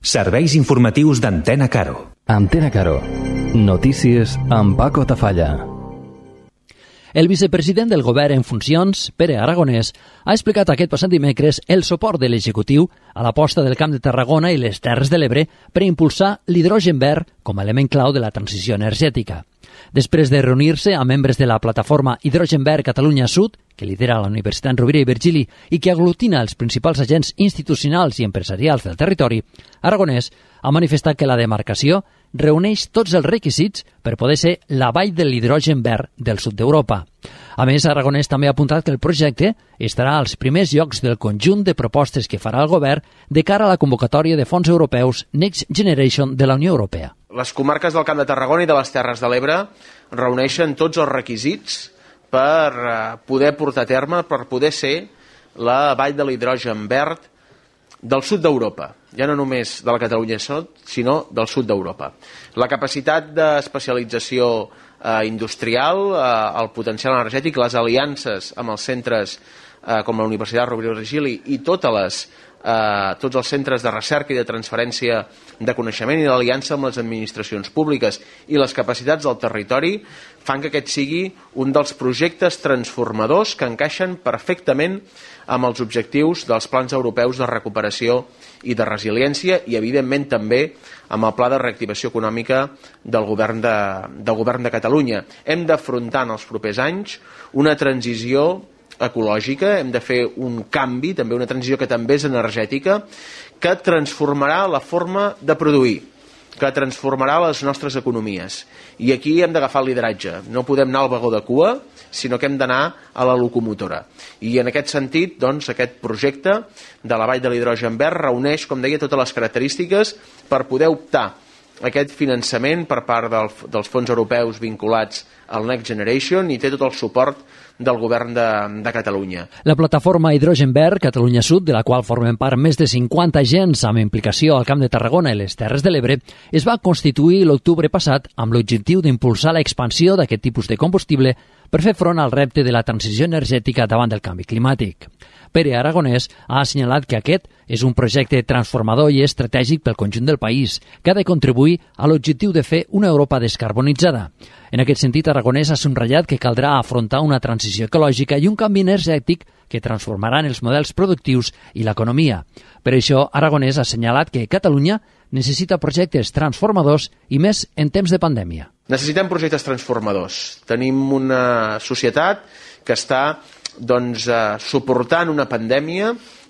Serveis informatius d'Antena Caro. Antena Caro. Notícies amb Paco Tafalla. El vicepresident del govern en funcions, Pere Aragonès, ha explicat aquest passat dimecres el suport de l'executiu a l'aposta del Camp de Tarragona i les Terres de l'Ebre per impulsar l'hidrogen verd com a element clau de la transició energètica. Després de reunir-se amb membres de la plataforma Hidrogen Verd Catalunya Sud, que lidera la Universitat Rovira i Virgili i que aglutina els principals agents institucionals i empresarials del territori, Aragonès ha manifestat que la demarcació reuneix tots els requisits per poder ser la vall de l'hidrogen verd del sud d'Europa. A més, Aragonès també ha apuntat que el projecte estarà als primers llocs del conjunt de propostes que farà el govern de cara a la convocatòria de fons europeus Next Generation de la Unió Europea. Les comarques del Camp de Tarragona i de les Terres de l'Ebre reuneixen tots els requisits per poder portar a terme, per poder ser la vall de l'hidrogen verd del sud d'Europa, ja no només de la Catalunya Sud, sinó del sud d'Europa. La capacitat d'especialització industrial, el potencial energètic, les aliances amb els centres com la Universitat Rovira i Virgili i tots els centres de recerca i de transferència de coneixement i d'aliança amb les administracions públiques i les capacitats del territori fan que aquest sigui un dels projectes transformadors que encaixen perfectament amb els objectius dels plans europeus de recuperació i de resiliència i, evidentment, també amb el pla de reactivació econòmica del govern de Catalunya. Hem d'afrontar en els propers anys una transició ecològica, hem de fer un canvi, també una transició que també és energètica, que transformarà la forma de produir, que transformarà les nostres economies. I aquí hem d'agafar el lideratge. No podem anar al vagó de cua, sinó que hem d'anar a la locomotora. I en aquest sentit, doncs, aquest projecte de la vall de l'hidrogen verd reuneix, com deia, totes les característiques per poder optar a aquest finançament per part dels fons europeus vinculats al Next Generation i té tot el suport del govern de Catalunya. La plataforma Hidrogen Verd Catalunya Sud, de la qual formen part més de 50 agents amb implicació al Camp de Tarragona i les Terres de l'Ebre, es va constituir l'octubre passat amb l'objectiu d'impulsar l'expansió d'aquest tipus de combustible per fer front al repte de la transició energètica davant del canvi climàtic. Pere Aragonès ha assenyalat que aquest és un projecte transformador i estratègic pel conjunt del país, que ha de contribuir a l'objectiu de fer una Europa descarbonitzada. En aquest sentit, Aragonès ha subratllat que caldrà afrontar una transició ecològica i un canvi energètic que transformaran els models productius i l'economia. Per això, Aragonès ha assenyalat que Catalunya necessita projectes transformadors i més en temps de pandèmia. Necessitem projectes transformadors. Tenim una societat que està suportant una pandèmia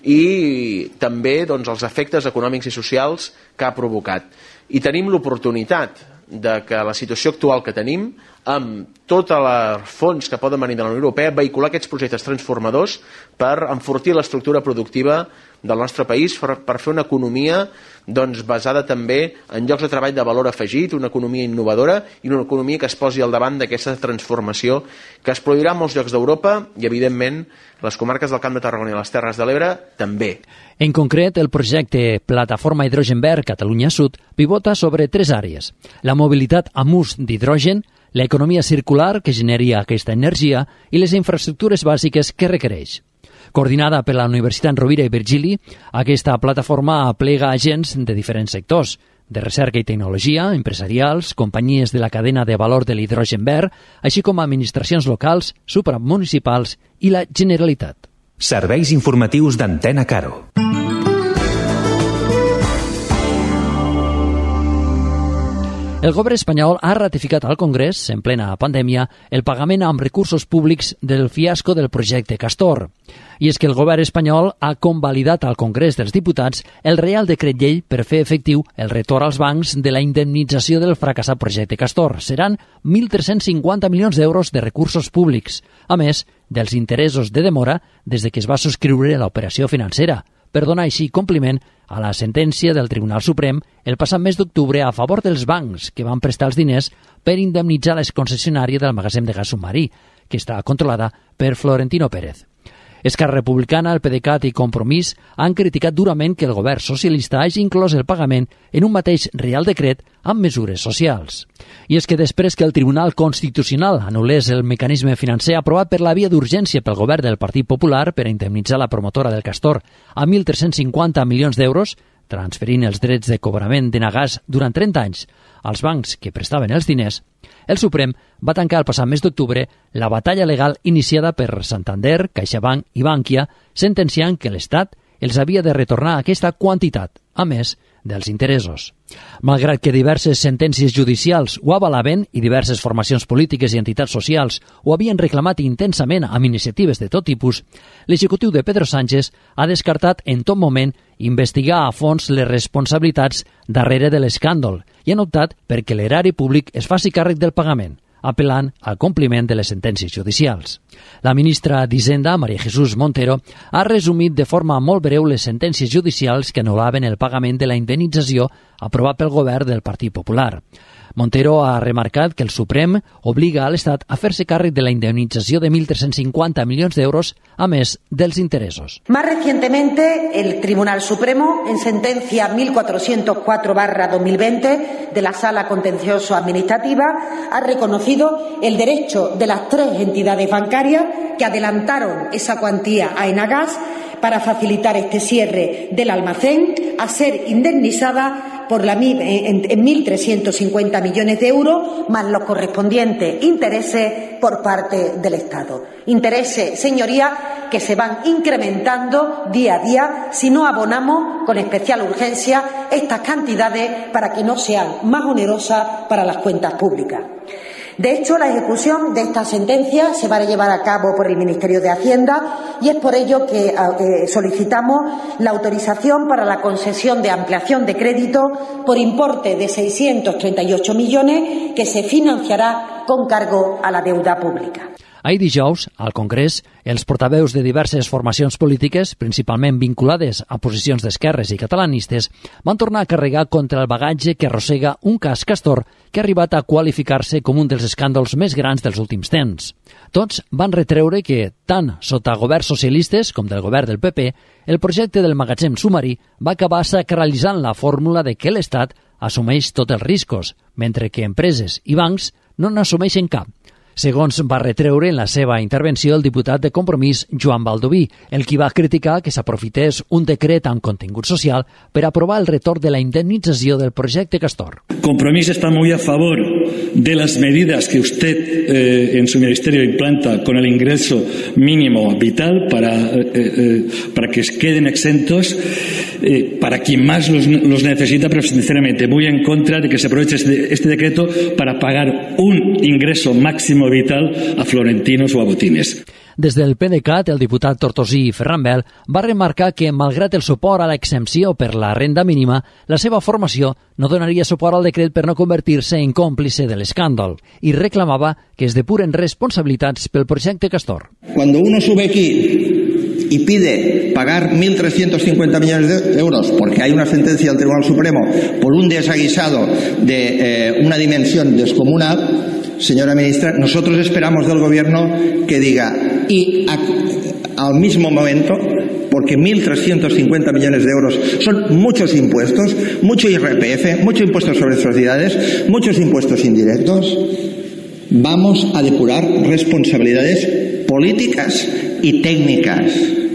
i també els efectes econòmics i socials que ha provocat. I tenim l'oportunitat de que la situació actual que tenim, amb tots els fons que poden venir de la Unió Europea, vehicular aquests projectes transformadors per enfortir l'estructura productiva del nostre país, per fer una economia basada també en llocs de treball de valor afegit, una economia innovadora i una economia que es posi al davant d'aquesta transformació que es produirà en molts llocs d'Europa i, evidentment, les comarques del Camp de Tarragona i les Terres de l'Ebre també. En concret, el projecte Plataforma Hidrogen Verd Catalunya Sud pivota sobre 3 àrees: la mobilitat amb ús d'hidrogen, l'economia circular que generi aquesta energia i les infraestructures bàsiques que requereix. Coordinada per la Universitat Rovira i Virgili, aquesta plataforma aplega agents de diferents sectors, de recerca i tecnologia, empresarials, companyies de la cadena de valor de l'hidrogen verd, així com administracions locals, supramunicipals i la Generalitat. Serveis informatius d'Antena Caro. El govern espanyol ha ratificat al Congrés, en plena pandèmia, el pagament amb recursos públics del fiasco del projecte Castor. I és que el govern espanyol ha convalidat al Congrés dels Diputats el Reial Decret Llei per fer efectiu el retorn als bancs de la indemnització del fracassat projecte Castor. Seran 1.350 milions d'euros de recursos públics, a més dels interessos de demora des que es va subscriure l'operació financera, per donar així compliment a la sentència del Tribunal Suprem el passat mes d'octubre a favor dels bancs que van prestar els diners per indemnitzar l'exconcessionària del magatzem de gas submarí, que està controlada per Florentino Pérez. Esquerra Republicana, el PDeCAT i Compromís han criticat durament que el govern socialista hagi inclòs el pagament en un mateix Reial Decret amb mesures socials. I és que després que el Tribunal Constitucional anul·lés el mecanisme financer aprovat per la via d'urgència pel govern del Partit Popular per a indemnitzar la promotora del Castor a 1.350 milions d'euros, transferint els drets de cobrament d'Enagás durant 30 anys als bancs que prestaven els diners, el Suprem va tancar el passat mes d'octubre la batalla legal iniciada per Santander, CaixaBank i Bankia, sentenciant que l'Estat els havia de retornar aquesta quantitat, a més dels interessos. Malgrat que diverses sentències judicials ho avalaven i diverses formacions polítiques i entitats socials ho havien reclamat intensament amb iniciatives de tot tipus, l'executiu de Pedro Sánchez ha descartat en tot moment investigar a fons les responsabilitats darrere de l'escàndol i han optat perquè l'erari públic es faci càrrec del pagament, apel·lant al compliment de les sentències judicials. La ministra d'Hisenda, María Jesús Montero, ha resumit de forma molt breu les sentències judicials que anul·laven el pagament de la indemnització aprovat pel govern del Partit Popular. Montero ha remarcat que el Suprem obliga a l'Estat a fer-se càrrec de la indemnització de 1.350 milions d'euros, a més dels interessos. Más recientemente, el Tribunal Supremo, en sentencia 1404/2020 de la Sala Contencioso Administrativa, ha reconocido el derecho de las 3 entidades bancarias que adelantaron esa cuantía a Enagás para facilitar este cierre del almacén a ser indemnizada en 1.350 millones de euros más los correspondientes intereses por parte del Estado. Intereses, señorías, que se van incrementando día a día si no abonamos con especial urgencia estas cantidades para que no sean más onerosas para las cuentas públicas. De hecho, la ejecución de esta sentencia se va a llevar a cabo por el Ministerio de Hacienda y es por ello que solicitamos la autorización para la concesión de ampliación de crédito por importe de 638 millones que se financiará con cargo a la deuda pública. Ahir dijous, al Congrés, els portaveus de diverses formacions polítiques, principalment vinculades a posicions d'esquerres i catalanistes, van tornar a carregar contra el bagatge que arrossega un cas Castor que ha arribat a qualificar-se com un dels escàndols més grans dels últims temps. Tots van retreure que, tant sota governs socialistes com del govern del PP, el projecte del magatzem submarí va acabar sacralitzant la fórmula de que l'Estat assumeix tots els riscos, mentre que empreses i bancs no n'assumeixen cap. Segons va retreure en la seva intervenció el diputat de Compromís, Joan Baldoví, el qui va criticar que s'aprofités un decret amb contingut social per aprovar el retorn de la indemnització del projecte Castor. Compromís está muy a favor de las medidas que usted en su ministerio implanta con el ingreso mínimo vital para que queden exentos para quien más los necesita, pero sinceramente muy en contra de que se aproveche este decreto para pagar un ingreso máximo vital a florentinos o a botines. Des del PDeCAT, el diputat tortosí Ferran Bel va remarcar que, malgrat el suport a l'exempció per la renda mínima, la seva formació no donaria suport al decret per no convertir-se en còmplice de l'escàndol i reclamava que es depuren responsabilitats pel projecte Castor. Cuando uno sube aquí y pide pagar 1.350 millones de euros porque hay una sentencia del Tribunal Supremo por un desaguisado de una dimensión descomunal, señora ministra, nosotros esperamos del Gobierno que diga, y al mismo momento, porque 1.350 millones de euros son muchos impuestos, mucho IRPF, mucho impuestos sobre sociedades, muchos impuestos indirectos, vamos a depurar responsabilidades políticas y técnicas.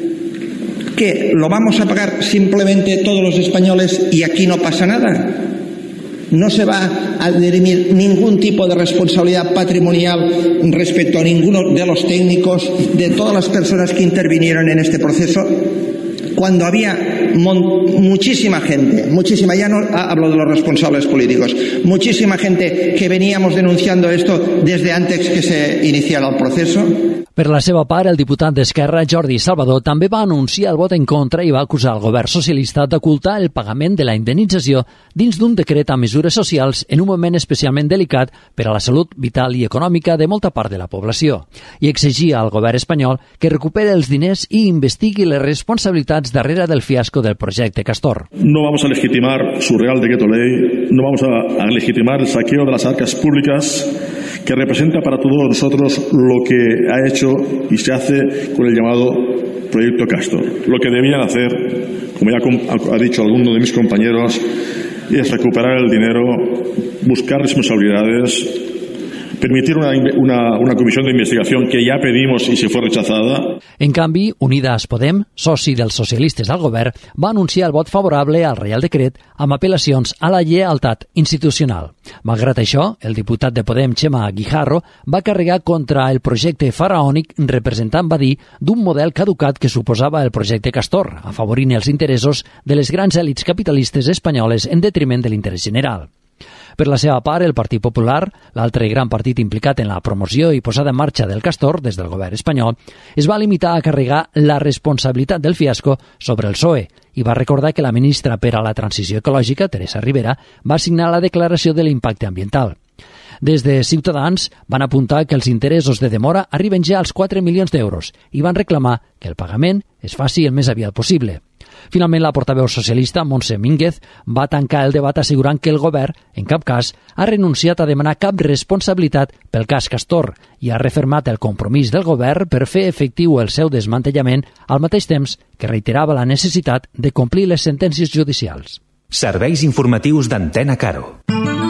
¿Qué? ¿Lo vamos a pagar simplemente todos los españoles y aquí no pasa nada? No se va a dirimir ningún tipo de responsabilidad patrimonial respecto a ninguno de los técnicos, de todas las personas que intervinieron en este proceso, cuando había muchísima gente, ya no hablo de los responsables políticos, muchísima gente que veníamos denunciando esto desde antes que se iniciara el proceso. Per la seva part, el diputat d'Esquerra, Jordi Salvador, també va anunciar el vot en contra i va acusar el govern socialista d'ocultar el pagament de la indemnització dins d'un decret amb mesures socials en un moment especialment delicat per a la salut vital i econòmica de molta part de la població. I exigia al govern espanyol que recupere els diners i investigui les responsabilitats darrere del fiasco del projecte Castor. No vamos a legitimar su Real Decreto Ley, no vamos a legitimar el saqueo de las arcas públicas que representa para todos nosotros lo que ha hecho y se hace con el llamado proyecto Castor. Lo que debían hacer, como ya ha dicho alguno de mis compañeros, es recuperar el dinero, buscar responsabilidades, permitir una comisión de investigación que ya pedimos y se fue rechazada. En canvi, Unidas Podem, soci dels socialistes al govern, va anunciar el vot favorable al Reial Decret amb apel·lacions a la lleialtat institucional. Malgrat això, el diputat de Podem, Chema Guijarro, va carregar contra el projecte faraònic representant, va dir, d'un model caducat que suposava el projecte Castor, afavorint els interessos de les grans èlits capitalistes espanyoles en detriment de l'interès general. Per la seva part, el Partit Popular, l'altre gran partit implicat en la promoció i posada en marxa del Castor des del govern espanyol, es va limitar a carregar la responsabilitat del fiasco sobre el PSOE i va recordar que la ministra per a la Transició Ecològica, Teresa Ribera, va signar la declaració de l'impacte ambiental. Des de Ciutadans van apuntar que els interessos de demora arriben ja als 4 milions d'euros i van reclamar que el pagament es faci el més aviat possible. Finalment, la portaveu socialista, Montse Mínguez, va tancar el debat assegurant que el govern, en cap cas, ha renunciat a demanar cap responsabilitat pel cas Castor i ha refermat el compromís del govern per fer efectiu el seu desmantellament al mateix temps que reiterava la necessitat de complir les sentències judicials. Serveis informatius d'Antena Caro.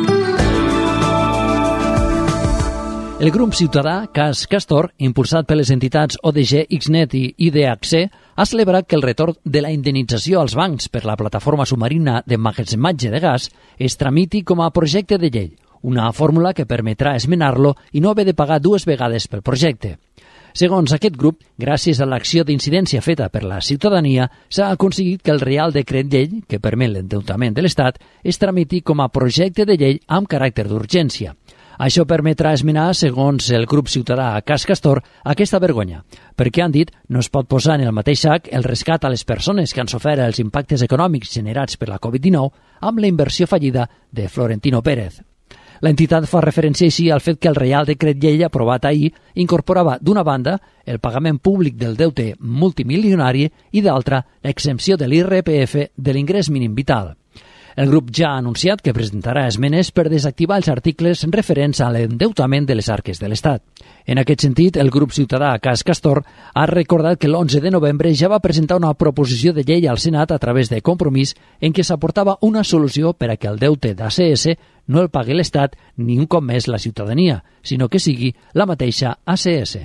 El grup ciutadà Cas Castor, impulsat per les entitats ODG, Xnet i IDHC, ha celebrat que el retorn de la indemnització als bancs per la plataforma submarina d'emmagatzematge de gas es tramiti com a projecte de llei, una fórmula que permetrà esmenar-lo i no haver de pagar 2 vegades pel projecte. Segons aquest grup, gràcies a l'acció d'incidència feta per la ciutadania, s'ha aconseguit que el Reial Decret Llei, que permet l'endeutament de l'Estat, es tramiti com a projecte de llei amb caràcter d'urgència. Això permetrà esmenar, segons el grup ciutadà Cas Castor, aquesta vergonya, perquè han dit no es pot posar en el mateix sac el rescat a les persones que han sofert els impactes econòmics generats per la Covid-19 amb la inversió fallida de Florentino Pérez. L'entitat fa referència així al fet que el Reial Decret Llei aprovat ahir incorporava, d'una banda, el pagament públic del deute multimilionari i, d'altra, l'exempció de l'IRPF de l'ingrés mínim vital. El grup ja ha anunciat que presentarà esmenes per desactivar els articles referents a l'endeutament de les arques de l'Estat. En aquest sentit, el grup ciutadà Cas Castor ha recordat que l'11 de novembre ja va presentar una proposició de llei al Senat a través de Compromís en què s'aportava una solució per a que el deute d'ACS no el pagui l'Estat ni un cop més la ciutadania, sinó que sigui la mateixa ACS.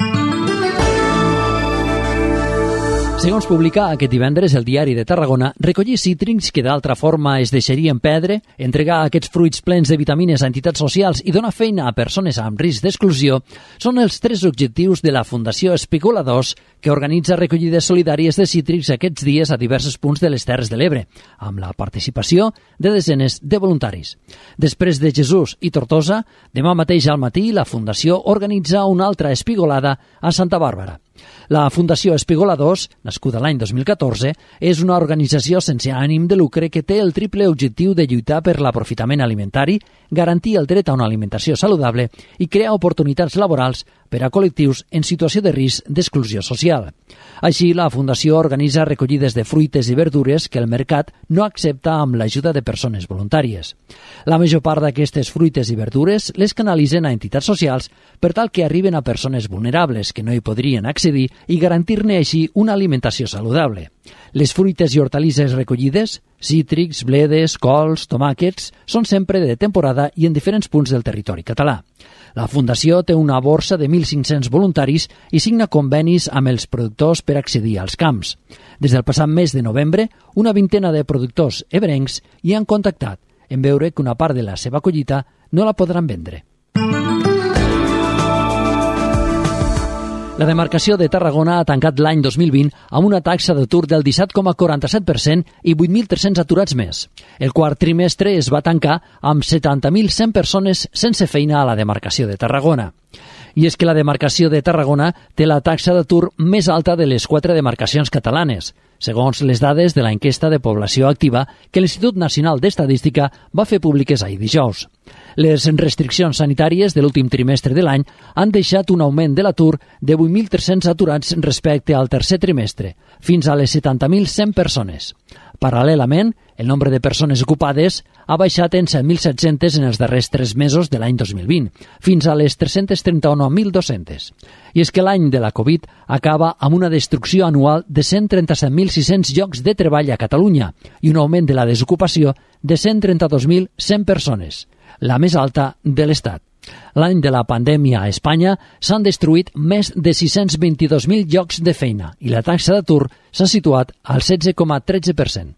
Segons publicar aquest divendres el Diari de Tarragona, recollir cítrics que d'altra forma es deixarien perdre, entregar aquests fruits plens de vitamines a entitats socials i donar feina a persones amb risc d'exclusió són els 3 objectius de la Fundació Espigoladors, que organitza recollides solidàries de cítrics aquests dies a diversos punts de les Terres de l'Ebre, amb la participació de desenes de voluntaris. Després de Jesús i Tortosa, demà mateix al matí la Fundació organitza una altra espigolada a Santa Bàrbara. La Fundació Espigoladors, nascuda l'any 2014, és una organització sense ànim de lucre que té el triple objectiu de lluitar per l'aprofitament alimentari, garantir el dret a una alimentació saludable i crear oportunitats laborals per a col·lectius en situació de risc d'exclusió social. Així, la Fundació organitza recollides de fruites i verdures que el mercat no accepta amb l'ajuda de persones voluntàries. La major part d'aquestes fruites i verdures les canalitzen a entitats socials per tal que arriben a persones vulnerables que no hi podrien accedir i garantir-ne així una alimentació saludable. Les fruites i hortalisses recollides, cítrics, bledes, cols, tomàquets, són sempre de temporada i en diferents punts del territori català. La Fundació té una borsa de 1.500 voluntaris i signa convenis amb els productors per accedir als camps. Des del passat mes de novembre, una vintena de productors ebrencs hi han contactat en veure que una part de la seva collita no la podran vendre. La demarcació de Tarragona ha tancat l'any 2020 amb una taxa d'atur del 17,47% i 8.300 aturats més. El quart trimestre es va tancar amb 70.100 persones sense feina a la demarcació de Tarragona. I és que la demarcació de Tarragona té la taxa d'atur més alta de les 4 demarcacions catalanes, segons les dades de l'enquesta de població activa que l'Institut Nacional d'Estadística va fer públiques ahir dijous. Les restriccions sanitàries de l'últim trimestre de l'any han deixat un augment de l'atur de 8.300 aturats respecte al tercer trimestre, fins a les 70.100 persones. Paral·lelament, el nombre de persones ocupades ha baixat en 7.700 en els darrers 3 mesos de l'any 2020, fins a les 339.200. I és que l'any de la Covid acaba amb una destrucció anual de 137.600 llocs de treball a Catalunya i un augment de la desocupació de 132.100 persones, la més alta de l'Estat. L'any de la pandèmia a Espanya s'han destruït més de 622.000 llocs de feina i la taxa d'atur s'ha situat al 16,13%.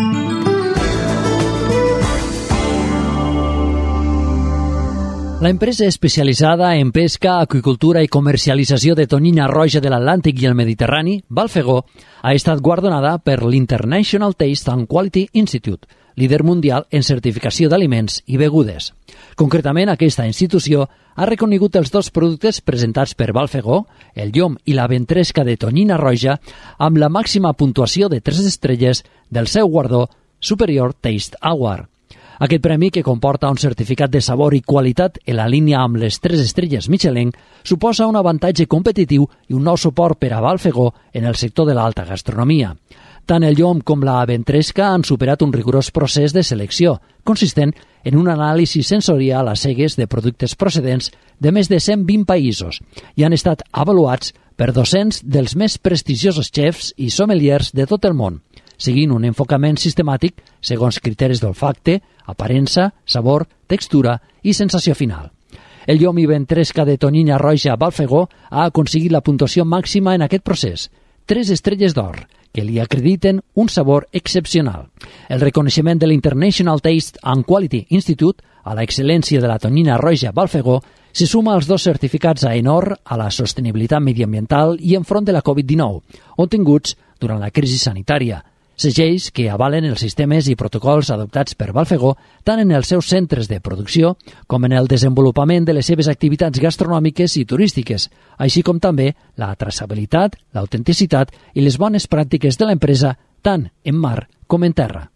La empresa especialitzada en pesca, aqüicultura i comercialització de tonyina roja de l'Atlàntic i el Mediterrani, Balfegó, ha estat guardonada per l'International Taste and Quality Institute, líder mundial en certificació d'aliments i begudes. Concretament, aquesta institució ha reconegut els dos productes presentats per Balfegó, el llom i la ventresca de tonyina roja, amb la màxima puntuació de 3 estrelles del seu guardó Superior Taste Award. Aquest premi, que comporta un certificat de sabor i qualitat en la línia amb les 3 estrelles Michelin, suposa un avantatge competitiu i un nou suport per a Balfegó en el sector de l'alta gastronomia. Tant el llom com la ventresca han superat un rigorós procés de selecció, consistent en un anàlisi sensorial a cegues de productes procedents de més de 120 països i han estat avaluats per 200 dels més prestigiosos xefs i sommeliers de tot el món, seguint un enfocament sistemàtic segons criteris d'olfacte, aparença, sabor, textura i sensació final. El llom i ventresca de tonyina roja Balfegó ha aconseguit la puntuació màxima en aquest procés, 3 estrelles d'or, que li acrediten un sabor excepcional. El reconeixement de l'International Taste and Quality Institute a la excel·lència de la tonyina roja Balfegó se suma als 2 certificats a Enor a la sostenibilitat mediambiental i enfront de la Covid-19, obtinguts durant la crisi sanitària, segells que avalen els sistemes i protocols adoptats per Balfegó tant en els seus centres de producció com en el desenvolupament de les seves activitats gastronòmiques i turístiques, així com també la traçabilitat, l'autenticitat i les bones pràctiques de l'empresa tant en mar com en terra.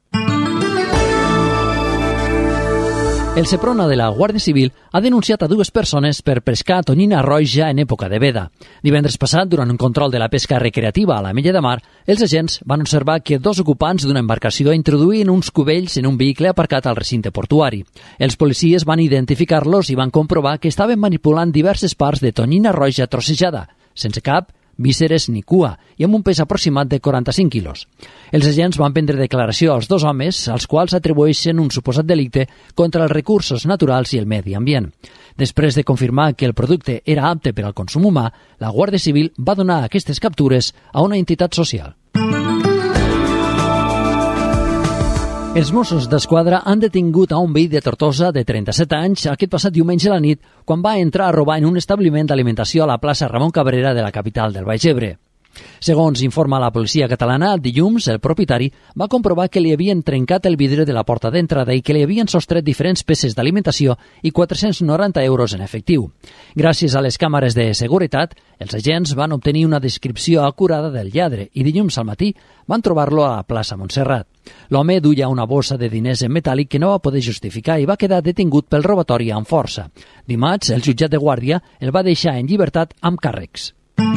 El Seprona de la Guàrdia Civil ha denunciat a 2 persones per pescar tonyina roja en època de veda. Divendres passat, durant un control de la pesca recreativa a la Mella de Mar, els agents van observar que 2 ocupants d'una embarcació introduïen uns cubells en un vehicle aparcat al recinte portuari. Els policies van identificar-los i van comprovar que estaven manipulant diverses parts de tonyina roja trossejada, sense cap, vísceres ni cua, i amb un pes aproximat de 45 quilos. Els agents van prendre declaració als 2 homes, als quals atribueixen un suposat delicte contra els recursos naturals i el medi ambient. Després de confirmar que el producte era apte per al consum humà, la Guàrdia Civil va donar aquestes captures a una entitat social. Els Mossos d'Esquadra han detingut a un veí de Tortosa de 37 anys aquest passat diumenge a la nit quan va entrar a robar en un establiment d'alimentació a la plaça Ramon Cabrera de la capital del Baix Ebre. Segons informa la policia catalana, dilluns el propietari va comprovar que li havien trencat el vidre de la porta d'entrada i que li havien sostret diferents peces d'alimentació i 490 euros en efectiu. Gràcies a les càmeres de seguretat, els agents van obtenir una descripció acurada del lladre i dilluns al matí van trobar-lo a la plaça Montserrat. L'home duia una bossa de diners en metàl·lic que no va poder justificar i va quedar detingut pel robatori amb força. Dimarts, el jutjat de guàrdia el va deixar en llibertat amb càrrecs.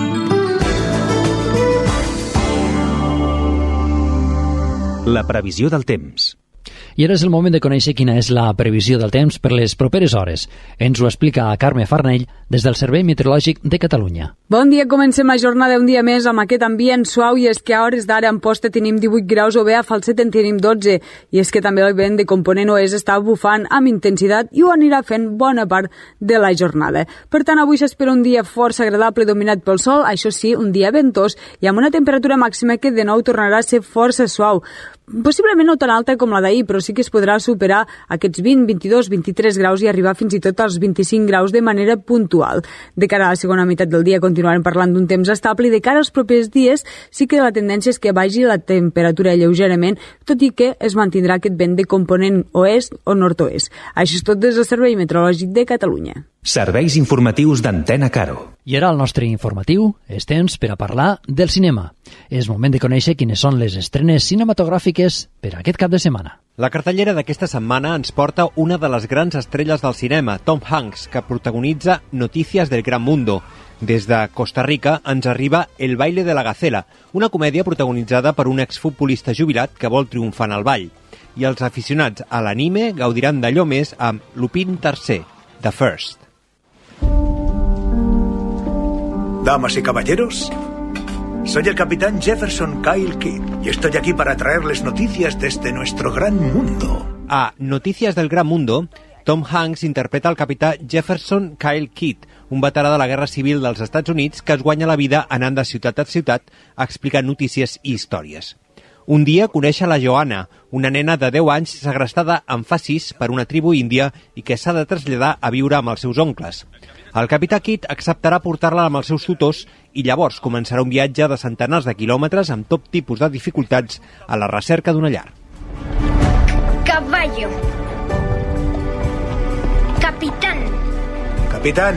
La previsió del temps. I ara és el moment de conèixer quina és la previsió del temps per les properes hores. Ens ho explica Carme Farnell des del Servei Meteorològic de Catalunya. Bon dia, comencem la jornada un dia més amb aquest ambient suau i és que a hores d'ara a Amposta tenim 18 graus o bé a Falset en tenim 12 i és que també el vent de component oest està bufant amb intensitat i ho anirà fent bona part de la jornada. Per tant, avui s'espera un dia força agradable dominat pel sol, això sí, un dia ventós i amb una temperatura màxima que de nou tornarà a ser força suau. Possiblement no tan alta com la d'ahir, però sí que es podrà superar aquests 20, 22, 23 graus i arribar fins i tot als 25 graus de manera puntual. De cara a la segona meitat del dia continuarem parlant d'un temps estable i de cara als propers dies sí que la tendència és que vagi la temperatura lleugerament, tot i que es mantindrà aquest vent de component oest o nord-oest. Això és tot des del Servei Meteorològic de Catalunya. Serveis informatius d'Antena Caro. I ara al nostre informatiu és temps per a parlar del cinema. És moment de conèixer quines són les estrenes cinematogràfiques per a aquest cap de setmana. La cartellera d'aquesta setmana ens porta una de les grans estrelles del cinema, Tom Hanks, que protagonitza Noticias del Gran Mundo. Des de Costa Rica ens arriba El baile de la gacela, una comèdia protagonitzada per un exfutbolista jubilat que vol triomfar en el ball. I els aficionats a l'anime gaudiran d'allò més amb Lupin III, The First. Damas y caballeros, soy el capitán Jefferson Kyle Kidd y estoy aquí para traerles noticias desde nuestro gran mundo. A Noticias del Gran Mundo, Tom Hanks interpreta el capità Jefferson Kyle Kidd, un veterà de la Guerra Civil dels Estats Units que es guanya la vida anant de ciutat a ciutat explicant notícies i històries. Un dia coneix a la Joanna, una nena de 10 anys segrestada en fa 6 per una tribu índia i que s'ha de traslladar a viure amb els seus oncles. El capità Kidd acceptarà portar-la amb els seus tutors i llavors començarà un viatge de centenars de quilòmetres amb tot tipus de dificultats a la recerca d'una llar. Caballo. Capitán. Capitán.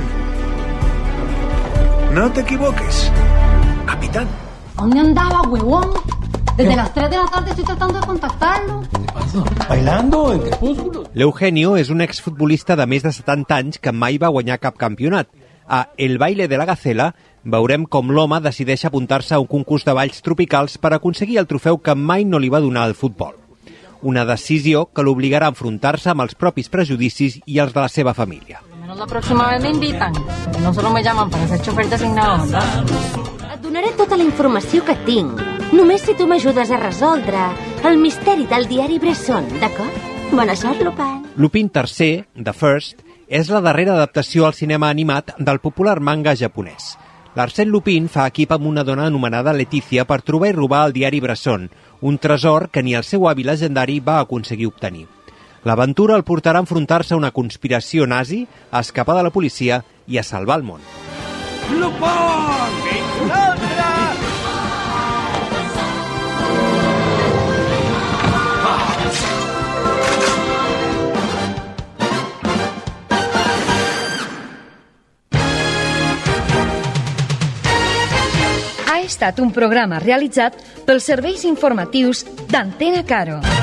No te equivoques. Capitán. ¿Dónde andaba, huevón? Desde las 3 de la tarde estoy tratando de contactarlo. ¿Qué pasa? ¿Bailando? ¿En Crepúsculo? L'Eugenio és un exfutbolista de més de 70 anys que mai va guanyar cap campionat. A El baile de la gacela veurem com l'home decideix apuntar-se a un concurs de balls tropicals per aconseguir el trofeu que mai no li va donar el futbol. Una decisió que l'obligarà a enfrontar-se amb els propis prejudicis i els de la seva família. La próxima vez me invitan. No solo me llaman para ser chofer designado, ¿verdad? Et donaré tota la informació que tinc. Només si tu m'ajudes a resoldre el misteri del diari Bresson, d'acord? Bona sort, Lupin. Lupin III, The First, és la darrera adaptació al cinema animat del popular manga japonès. L'Arsène Lupin fa equip amb una dona anomenada Leticia per trobar i robar el diari Bresson, un tresor que ni el seu avi legendari va aconseguir obtenir. L'aventura el portarà a enfrontar-se a una conspiració nazi, a escapar de la policia i a salvar el món. Lupin! Ha estat un programa realitzat pels serveis informatius d'Antena Caro.